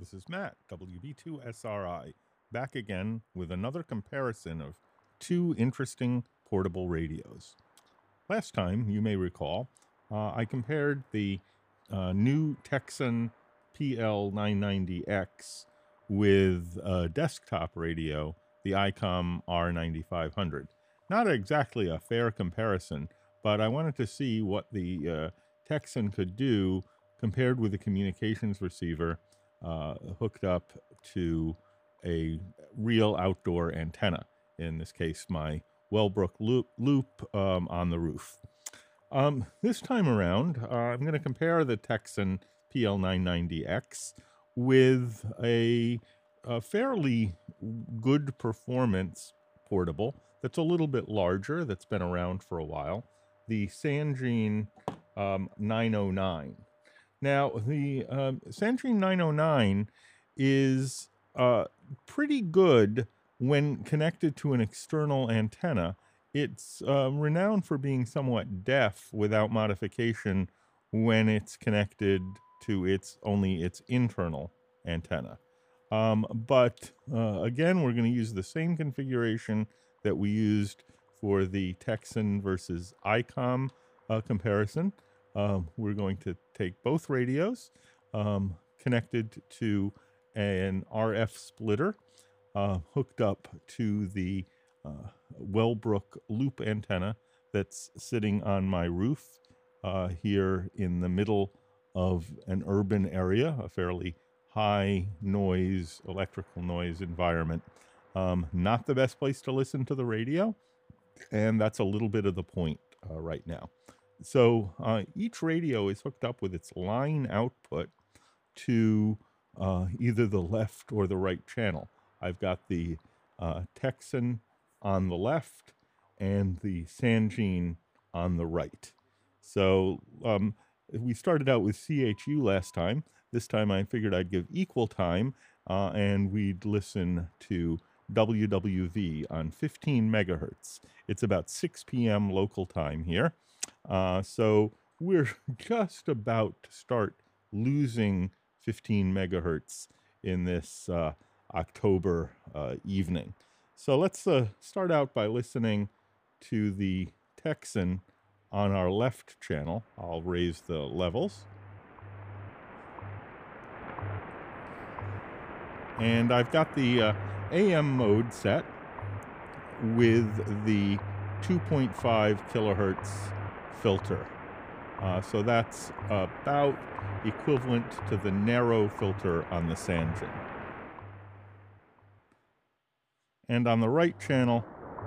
This is Matt, WB2SRI, back again with another comparison of two interesting portable radios. Last time, you may recall, I compared the new Texan PL990X with a desktop radio, the ICOM R9500. Not exactly a fair comparison, but I wanted to see what the Texan could do compared with a communications receiver hooked up to a real outdoor antenna. In this case, my Wellbrook loop on the roof. This time around, I'm going to compare the Texan PL990X with a fairly good performance portable that's a little bit larger, that's been around for a while, the Sangene 909. Now, the Sangene 909 is pretty good when connected to an external antenna. It's renowned for being somewhat deaf without modification when it's connected to only its internal antenna. But again, we're going to use the same configuration that we used for the Texan versus ICOM comparison. We're going to take both radios connected to an RF splitter hooked up to the Wellbrook loop antenna that's sitting on my roof here in the middle of an urban area, a fairly high noise, electrical noise environment. Not the best place to listen to the radio, and that's a little bit of the point right now. So each radio is hooked up with its line output to either the left or the right channel. I've got the Texan on the left and the Sangene on the right. So we started out with CHU last time. This time I figured I'd give equal time and we'd listen to WWV on 15 megahertz. It's about 6 p.m. local time here. So we're just about to start losing 15 megahertz in this October evening. So let's start out by listening to the Texan on our left channel. I'll raise the levels. And I've got the AM mode set with the 2.5 kilohertz filter. So that's about equivalent to the narrow filter on the Sangene. And on the right channel,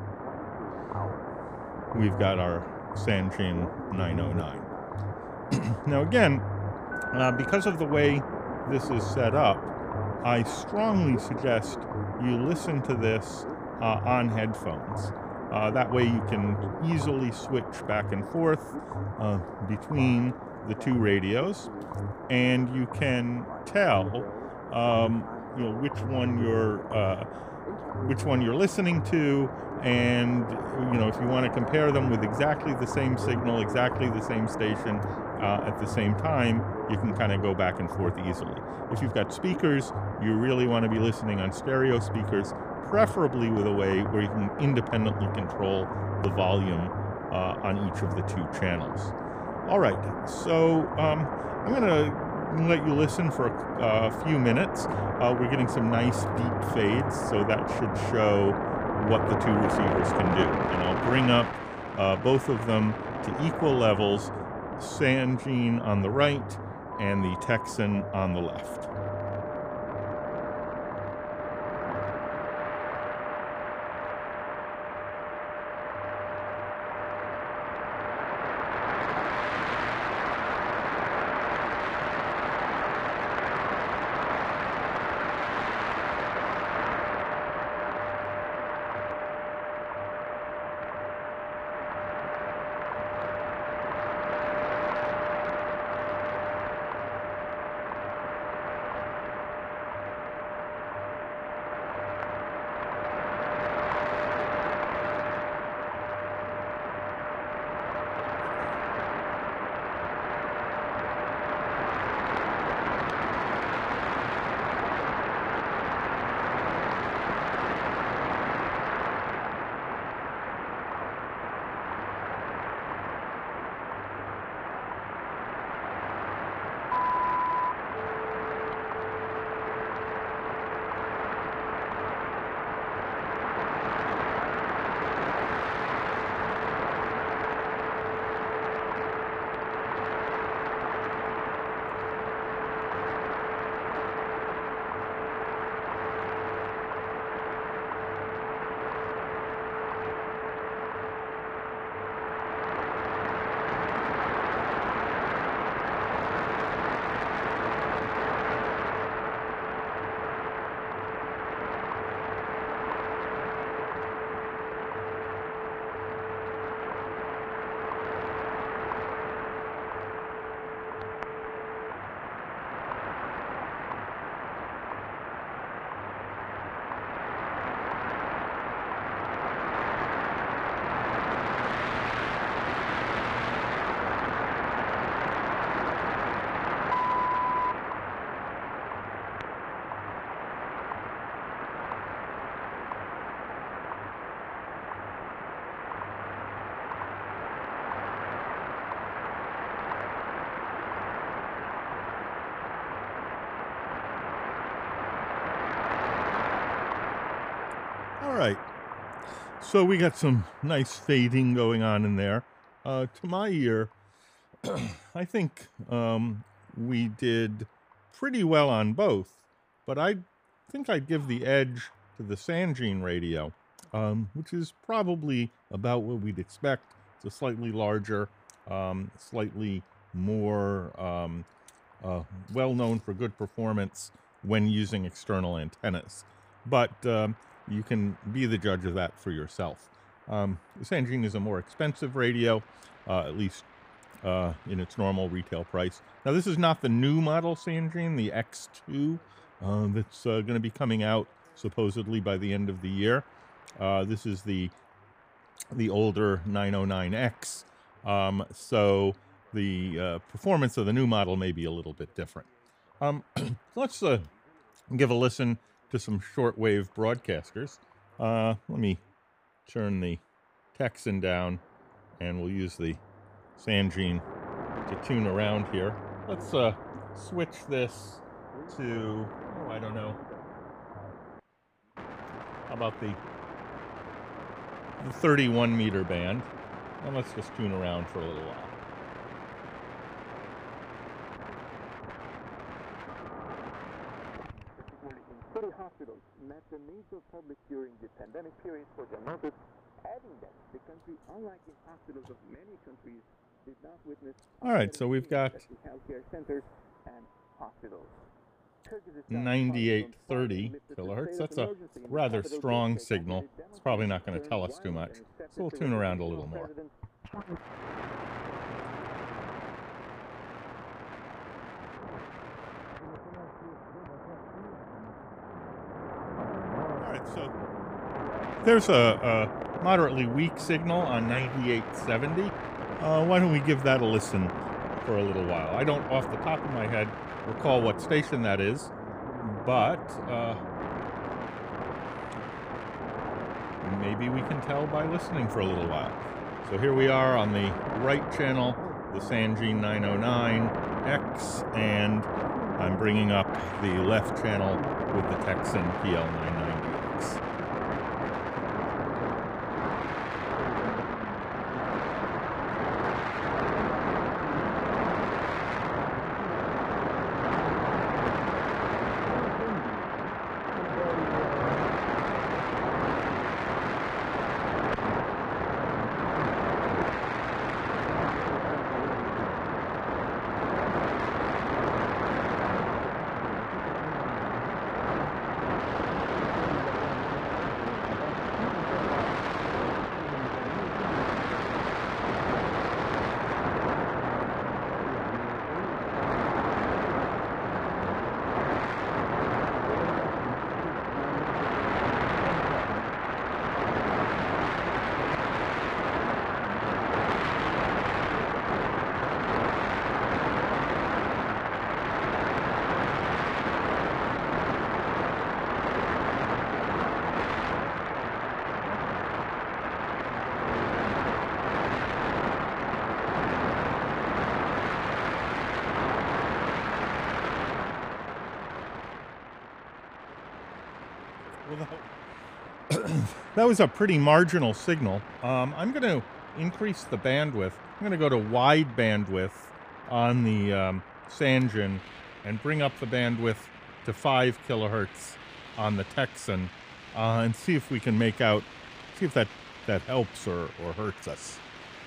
we've got our Sangene 909. Now again, because of the way this is set up, I strongly suggest you listen to this on headphones. That way you can easily switch back and forth between the two radios, and you can tell which one you're listening to, and if you want to compare them with exactly the same signal, exactly the same station at the same time, you can kind of go back and forth easily. If you've got speakers, you really want to be listening on stereo speakers, preferably with a way where you can independently control the volume on each of the two channels. All right, so I'm going to let you listen for a few minutes. We're getting some nice deep fades, so that should show what the two receivers can do. And I'll bring up both of them to equal levels, Sangene on the right and the Texan on the left. So we got some nice fading going on in there. To my ear, I think we did pretty well on both, but I think I'd give the edge to the Sangene radio, which is probably about what we'd expect. It's a slightly larger, slightly more well known for good performance when using external antennas. But you can be the judge of that for yourself. The Sangene is a more expensive radio, at least in its normal retail price. Now, this is not the new model Sangene, the X2, that's going to be coming out supposedly by the end of the year. This is the older 909X, so the performance of the new model may be a little bit different. Let's give a listen to some shortwave broadcasters. Let me turn the Texan down, and we'll use the Sangene to tune around here. Let's switch this to, oh, I don't know, how about the 31 meter band, and let's just tune around for a little while. City hospitals met the needs of public during the pandemic period for diagnosis, adding that the country, unlike in hospitals of many countries, did not witness. All right, so we've got healthcare centers and hospitals. 9830 kilohertz. That's a rather strong signal. It's probably not going to tell us too much, so we'll tune around a little more. All right, so there's a moderately weak signal on 9870. Why don't we give that a listen for a little while? I don't, off the top of my head, recall what station that is, but maybe we can tell by listening for a little while. So here we are on the right channel, the Sangene 909X, and I'm bringing up the left channel with the Texan PL990X. That was a pretty marginal signal. I'm going to increase the bandwidth. I'm going to go to wide bandwidth on the Sangene and bring up the bandwidth to 5 kilohertz on the Texan and see if we can make out, see if that helps or hurts us.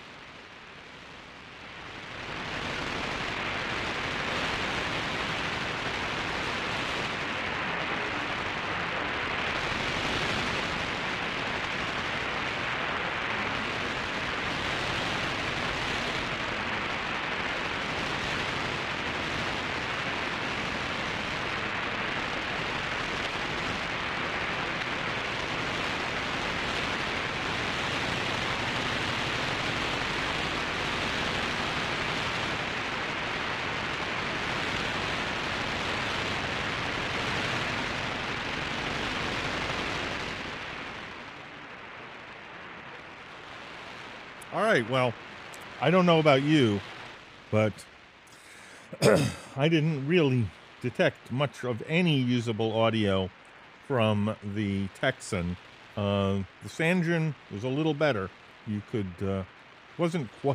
All right, well, I don't know about you, but I didn't really detect much of any usable audio from the Texan. The Sanjin was a little better. You could, wasn't quite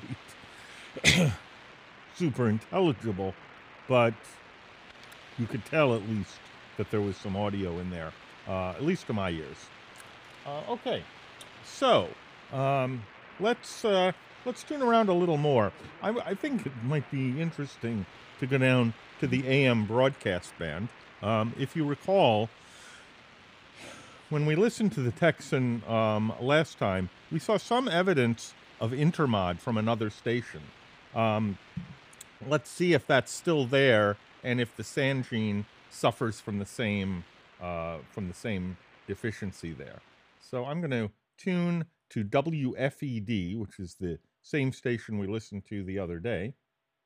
super intelligible, but you could tell at least that there was some audio in there, at least to my ears. Okay, so let's turn around a little more. I think it might be interesting to go down to the AM broadcast band. If you recall, when we listened to the Texan last time, we saw some evidence of intermod from another station. Let's see if that's still there, and if the Sanjin suffers from the same deficiency there. So I'm going to tune to WFED, which is the same station we listened to the other day.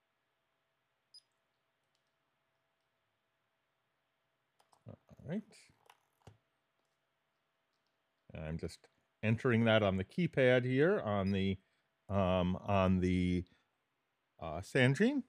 All right. I'm just entering that on the keypad here on the Sanjin.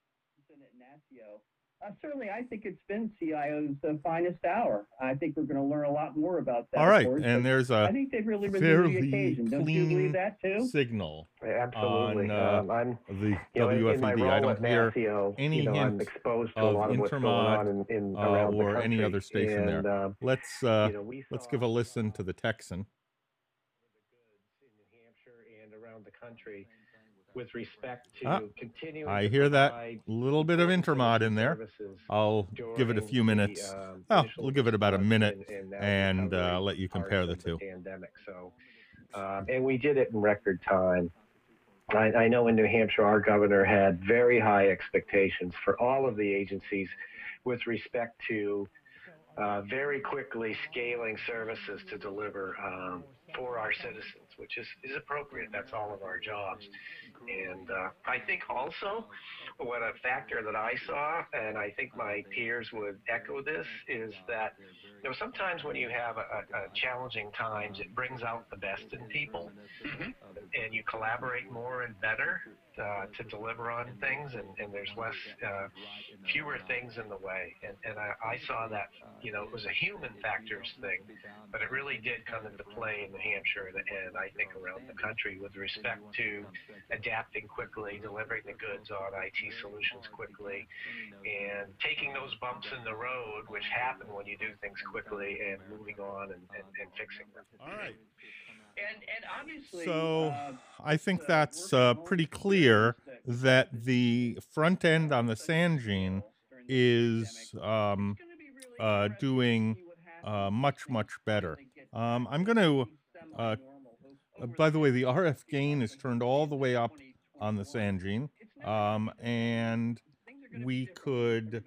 Certainly, I think it's been CIO's finest hour. I think we're going to learn a lot more about that. All right, and there's a I think they've really risen to the occasion. Don't you believe clean that too? signal Absolutely. on I'm the in my WFED. role I don't at hear Masio, any hint I'm exposed to a of lot of what's going on intermod around the or country. any other station and, there. Let's give a listen to the Texan. In New Hampshire and around the country, with respect to continuing I to hear that provide little bit of intermod in there. I'll give it a few minutes. We'll give it about a minute and let you compare the two. Pandemic. So, and we did it in record time. I know in New Hampshire, our governor had very high expectations for all of the agencies with respect to very quickly scaling services to deliver for our citizens, which is appropriate. That's all of our jobs. And I think also what a factor that I saw, and I think my peers would echo this, is that sometimes when you have a challenging times, it brings out the best in people, and you collaborate more and better to deliver on things, and there's fewer things in the way. And I saw that, it was a human factors thing, but it really did come into play in New Hampshire and I think around the country with respect to adapting quickly, delivering the goods on IT solutions quickly, and taking those bumps in the road, which happen when you do things quickly, and moving on and fixing them. All right. And obviously, so I think that's pretty clear that the front end on the Sanjin is doing much better. I'm going to, by the way, the RF gain is turned all the way up on the Sanjin, and we could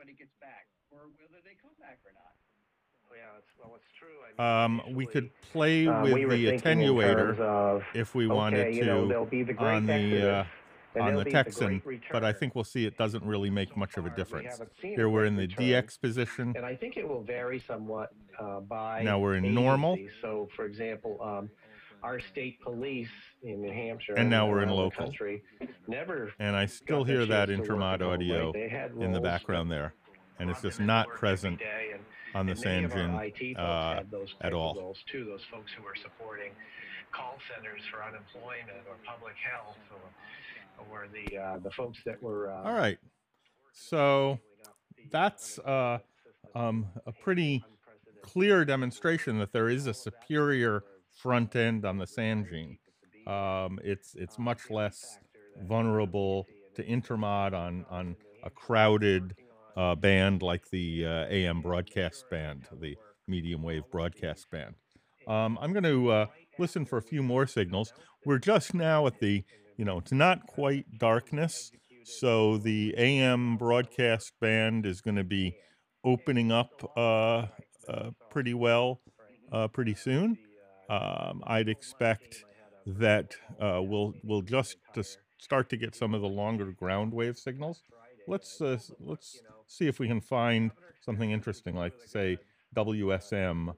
we could play with the attenuator if we wanted to on the Texan, but I think we'll see it doesn't really make much of a difference. Here we're in the DX position, and I think it will vary somewhat by now we're in agency. normal. So, for example, our state police in New Hampshire and now we're in local. Country, never and I still hear that intermod audio in the background there, and it's just not present on the Sanjin at all. Roles too, those folks who are supporting call centers for unemployment or public health, or the folks that were. All right, so that's a pretty clear demonstration that there is a superior front end on the Sanjin. It's much less vulnerable to intermod on a crowded band like the AM broadcast band, the medium wave broadcast band. I'm going to listen for a few more signals. We're just now at the, it's not quite darkness, so the AM broadcast band is going to be opening up pretty well pretty soon. I'd expect that we'll just start to get some of the longer ground wave signals. Let's see if we can find something interesting, like say WSM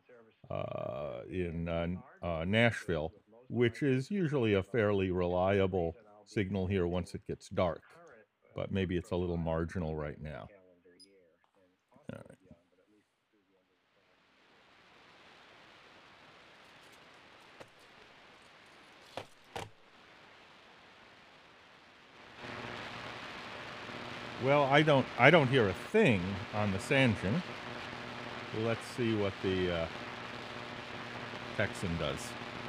in Nashville, which is usually a fairly reliable signal here once it gets dark, but maybe it's a little marginal right now. All right. Well, I don't hear a thing on the Sanjin. Let's see what the Texan does.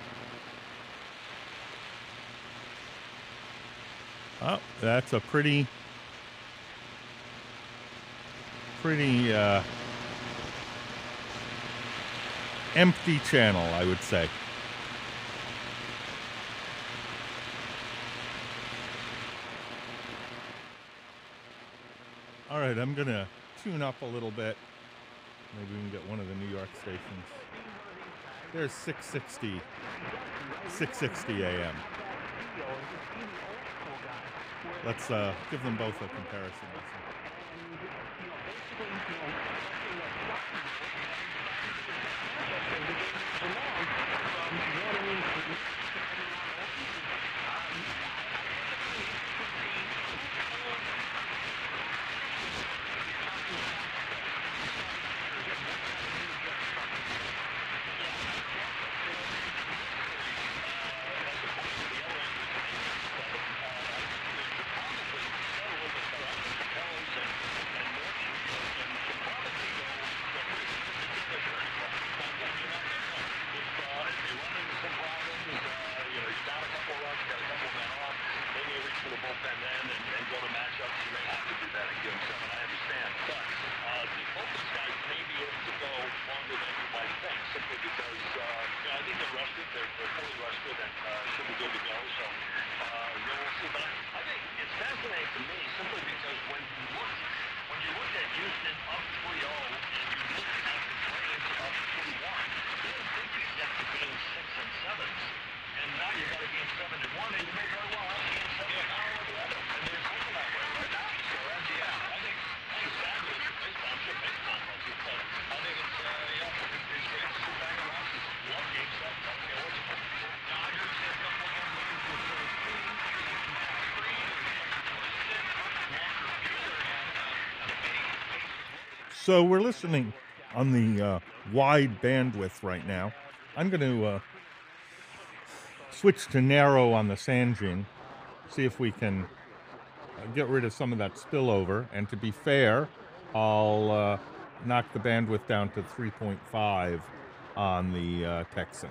Oh, that's a pretty empty channel, I would say. All right, I'm gonna tune up a little bit. Maybe we can get one of the New York stations. There's 660 AM. Let's give them both a comparison. So we're listening on the wide bandwidth right now. I'm going to switch to narrow on the Sanjin, see if we can get rid of some of that spillover. And to be fair, I'll knock the bandwidth down to 3.5 on the Texan.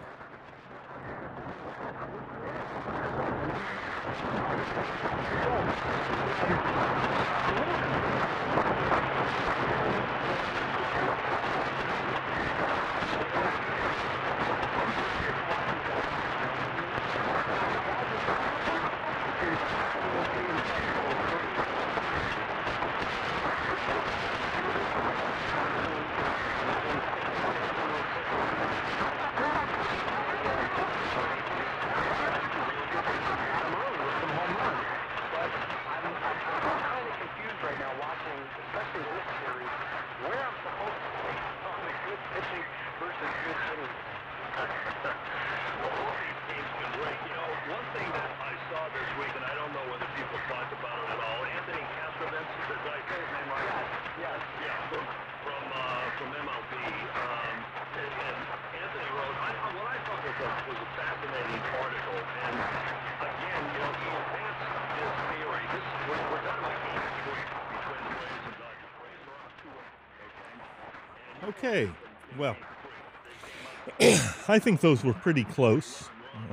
Okay, well, I think those were pretty close.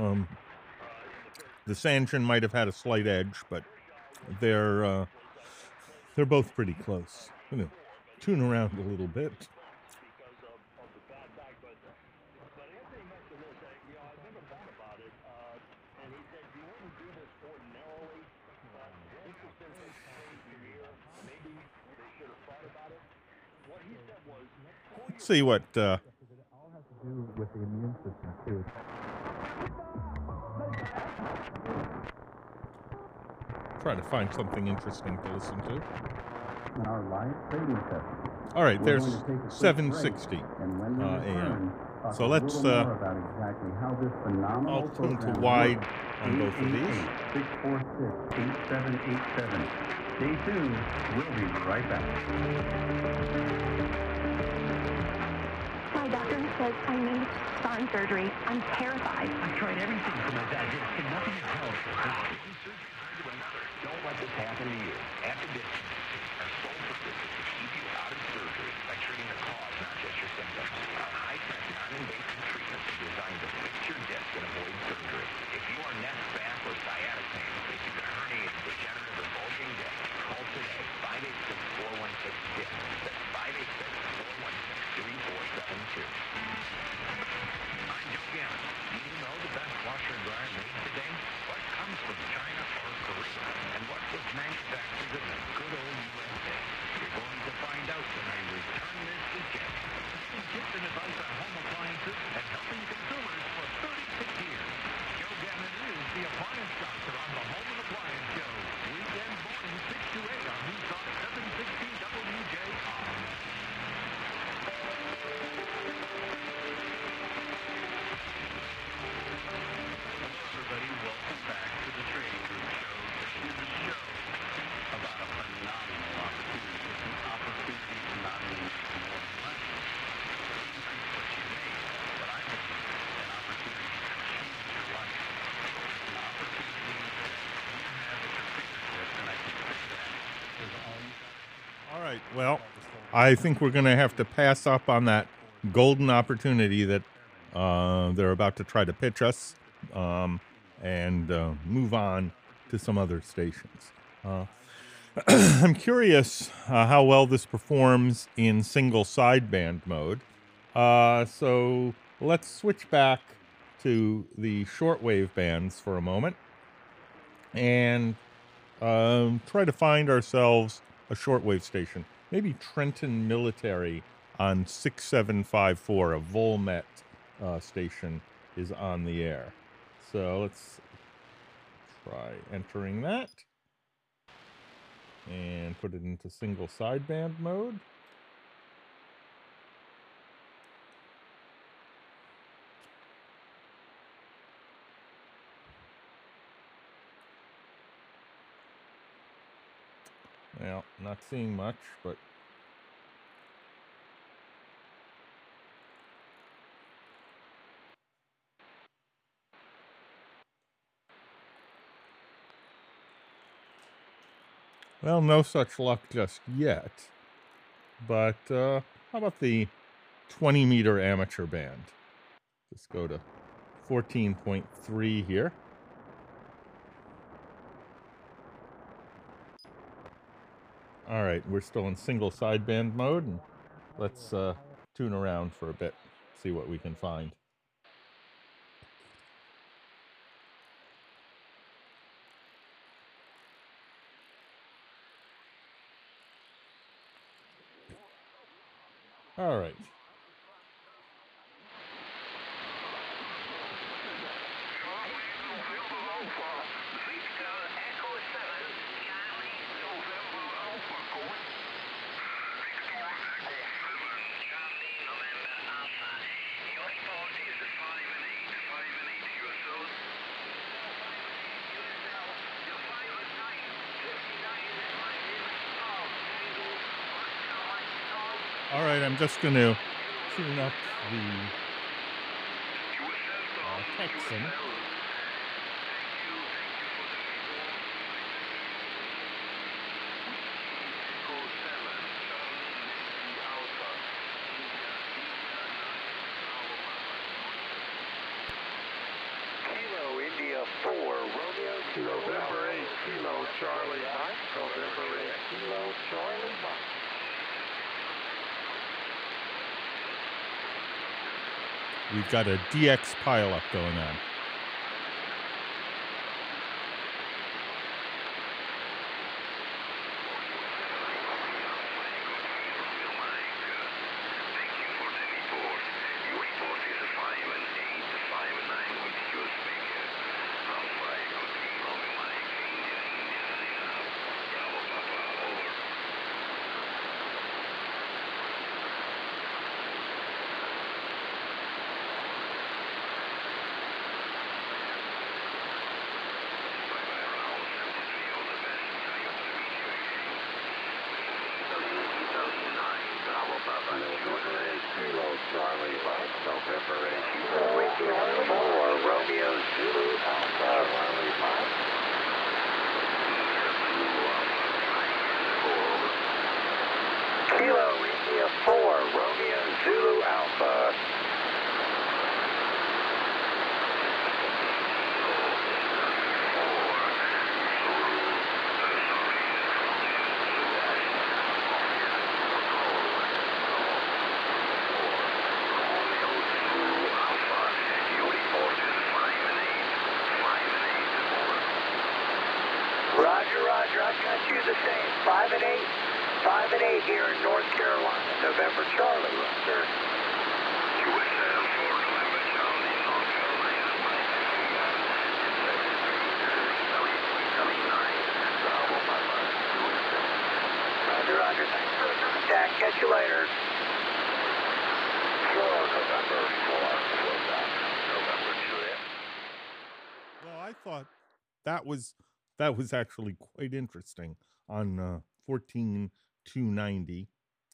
The Sanjin might have had a slight edge, but they're both pretty close. I'm gonna tune around a little bit. Let's see what all has to do with the immune system too. Try to find something interesting to listen to. In our live trading session. All right, there's 760 AM. So let's about exactly how this phenomenal I'll tune to wide on both of these. 646-8787. Stay tuned. We'll be right back. My doctor says I need spine surgery. I'm terrified. I've tried everything for my dad. Nothing has helped. From one surgery to another. Don't let this happen to you. After this, 586-416-GIFT. That's 586-416-3472. I'm Joe Gammon. Do you know the best washer and dryer made today? What comes from China or Korea? And what was manufactured in the good old USA? You're going to find out when I return this weekend. Giving tips and advice on home appliances and helping consumers for 36 years. Joe Gammon is the appliance doctor on the Home and Appliance Show. Weekend morning 6 to 8 on News Talk 760 WJR. Everybody, welcome back to the Trading Group Show. This is a show about a phenomenal opportunity. It's an opportunity to not only make more money, increase what you make, but I believe an opportunity to change your life. It's an opportunity that you have at your fingertips, and I can say that is all you got. All right. Well, I think we're going to have to pass up on that golden opportunity that they're about to try to pitch us, and move on to some other stations. I'm curious how well this performs in single sideband mode. So let's switch back to the shortwave bands for a moment and try to find ourselves a shortwave station. Maybe Trenton Military on 6754, a Volmet station, is on the air. So let's try entering that and put it into single sideband mode. Well, not seeing much, but well, no such luck just yet. But how about the 20-meter amateur band? Just go to 14.3 here. All right, we're still in single sideband mode, and let's tune around for a bit, see what we can find. All right. All right, I'm just going to tune up the Texan. Kilo India 4, Romeo Kilo November 8, Kilo Charlie Mike, November 8, Kilo Charlie Mike. We've got a DX pileup going on. here in North Carolina. November Charlie, yes, sir. USA 4 November Charlie, North Carolina. Roger, roger. Thanks for the contact. Catch you later. Sure, November 4. November Juliet. Well, I thought that was actually quite interesting on 14290.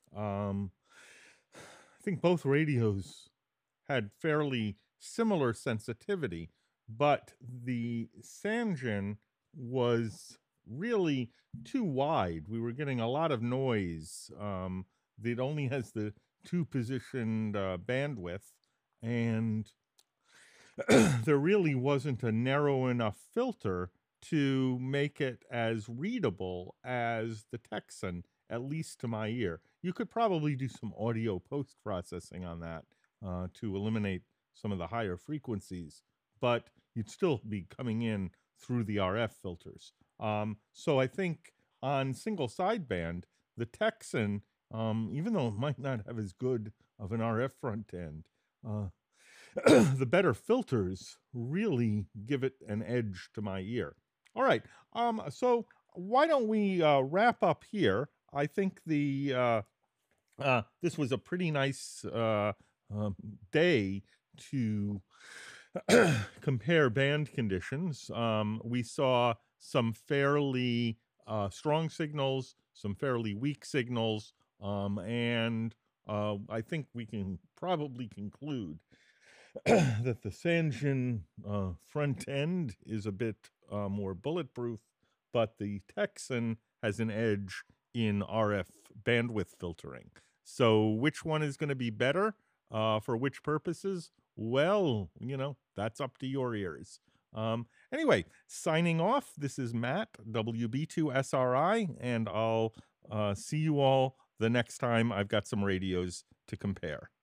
I think both radios had fairly similar sensitivity, but the Sangean was really too wide. We were getting a lot of noise. It only has the two-positioned bandwidth, and there really wasn't a narrow enough filter to make it as readable as the Texan, at least to my ear. You could probably do some audio post-processing on that to eliminate some of the higher frequencies, but you'd still be coming in through the RF filters. So I think on single sideband, the Texan, even though it might not have as good of an RF front end, the better filters really give it an edge to my ear. All right, so why don't we wrap up here? I think this was a pretty nice day to compare band conditions. We saw some fairly strong signals, some fairly weak signals, and I think we can probably conclude that the Sangean front end is a bit more bulletproof, but the Texan has an edge in RF bandwidth filtering. So which one is going to be better for which purposes? Well, that's up to your ears. Anyway, signing off, this is Matt, WB2SRI, and I'll see you all the next time I've got some radios to compare.